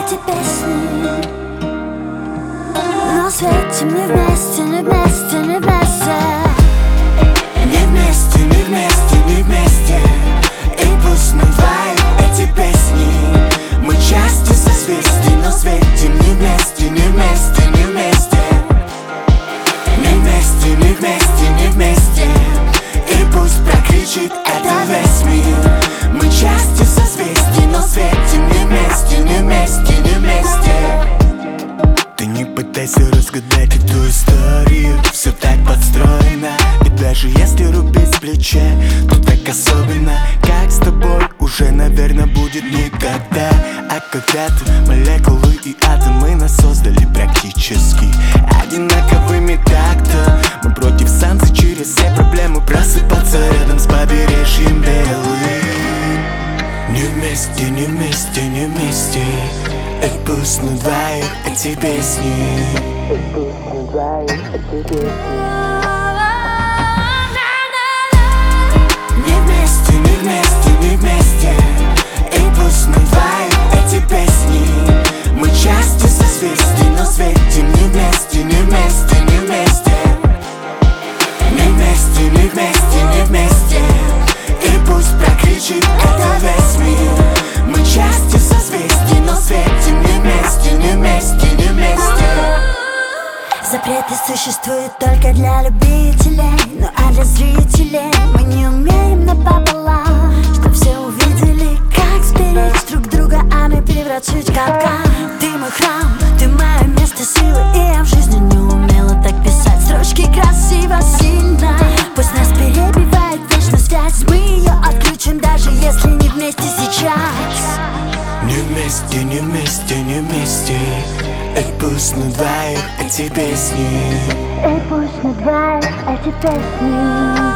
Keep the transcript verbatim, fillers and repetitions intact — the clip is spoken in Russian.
эти песни. Но светим не вместе, не вместе, не вместе. Не вместе, не вместе, не вместе. И пусть нам двоих эти песни. Мы части созвездий, но светим не вместе, не вместе, не вместе. Не вместе, не вместе, не вместе. И пусть прокричит это весь мир. Мы части созвездий, но светим не вместе, не вместе, не вместе. Ты не пытайся разгадать эту историю, все так подстроено. И даже если рубить в плече, то так особенно. Как с тобой уже, наверное, будет никогда. А когда-то молекулы и атомы нас создали практически одинаковыми так-то. Мы против санкций через все проблемы, просыпаться рядом с побережьем белым. Не вместе, не вместе, не вместе. И пусть на двоих эти песни. И пусть на двоих эти песни. Не вместе, не вместе, не вместе. И пусть на двоих эти песни. Мы части созвездий, но светим не вместе, не вместе, не вместе. Не вместе, не вместе, не вместе. И пусть прокричит это весь мир. Мы части созвездий, но светим не вместе, не вместе, не вместе. Запреты существуют только для любителей, ну а для зрителей мы не умеем напополам, чтоб все увидели, как сберечь друг друга, а не превратить в капкан. Ты мой храм, ты мое место силы, и я в жизни не умела так писать строчки красиво, сильно. Пусть нас перебивает вечная связь, мы ее отключим, даже если не вместе сейчас. Не вместе, не вместе, не вместе. И пусть на двоих эти песни. И пусть на двоих эти песни.